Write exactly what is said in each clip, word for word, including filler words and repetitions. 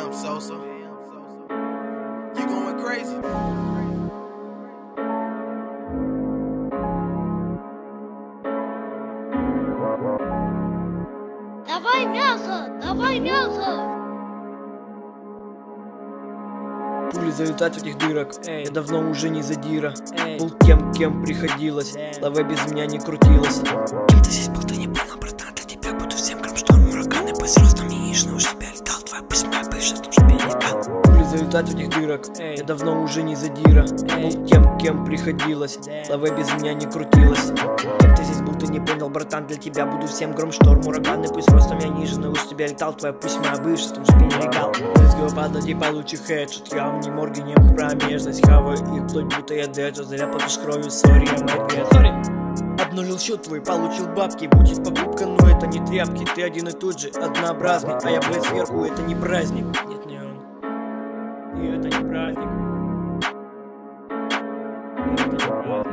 Bam Sosa. You going crazy? Давай мясо! Давай мясо! Пули залетать в этих дырок, эй, я давно уже не задира, эй, был тем, кем приходилось, лаве без меня не крутилась. Кем ты здесь был, ты не понял, братан, для тебя буду всем гром, шторм, ураганы, пусть ростом не яичный, уж тебя летал, твоя пусть моя бывшая, в том, чтобы я не гал. Пули залетать в этих дырок, эй, я давно уже не задира, эй, был тем, кем приходилось, лаве без меня не крутилась. Кем ты здесь был, ты не понял, братан, для тебя буду всем гром, шторм, ураганы, пусть ростом я ниже, но уж тебя летал, твоя пусть моя бывшая, в том, чтобы я не легал. Let's go, падать и получи хедшот, я в не морге, не в промежность, хаваю их вплоть, будто я деджо, зря потушь кровью, сори, я медведь, сори. Обнулил счет твой, получил бабки, будет покупка, но это не тряпки, ты один и тот же, однообразный, а я, блядь, сверху, это не праздник. Нет, не он. И это не праздник. И это не праздник.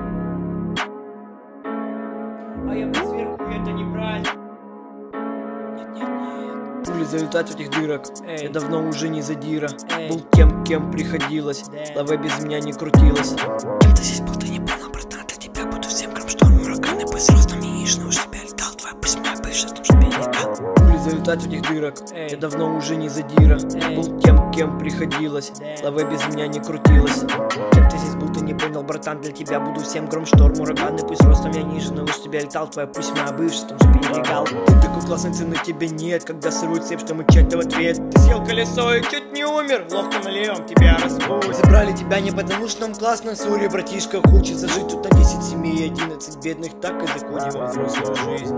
А я, блядь, сверху, это не праздник. Нет, нет, нет. Пули залетать в этих дырок, эй, я давно уже не задира, эй, был тем, кем приходилось, лаве без меня не крутилась. Кем ты здесь был, ты не понял, братан, для тебя буду всем гром, шторм, ураганы, пусть ростом не яичный, уж тебя летал, твоя пусть моя бывшая, в том, чтобы я не гал. Пули залетать в этих дырок, эй, я давно уже не задира, эй, был тем, кем приходилось, лаве без меня не крутилась. Кем ты здесь был, ты не понял, братан, для тебя буду всем гром, шторм, ураганы, пусть ростом я ниже, но уж тебя летал, твоя пусть моя бывшая, в том, чтобы я не легал. Ты такой классный, цены тебе нет, когда сырует цепь, что мы чать-то в ответ. Ты съел колесо и чуть не умер, ловко на левом тебя разбудит. Забрали тебя не потому, что нам классно, сори, братишка, хочется жить тут на десять семей, одиннадцать бедных, так и заходим во взрослую жизнь.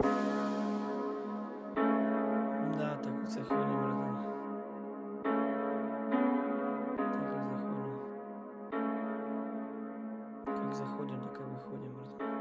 Да, так вот заходим, братан. Так и заходим. Как заходим, так и выходим, братан.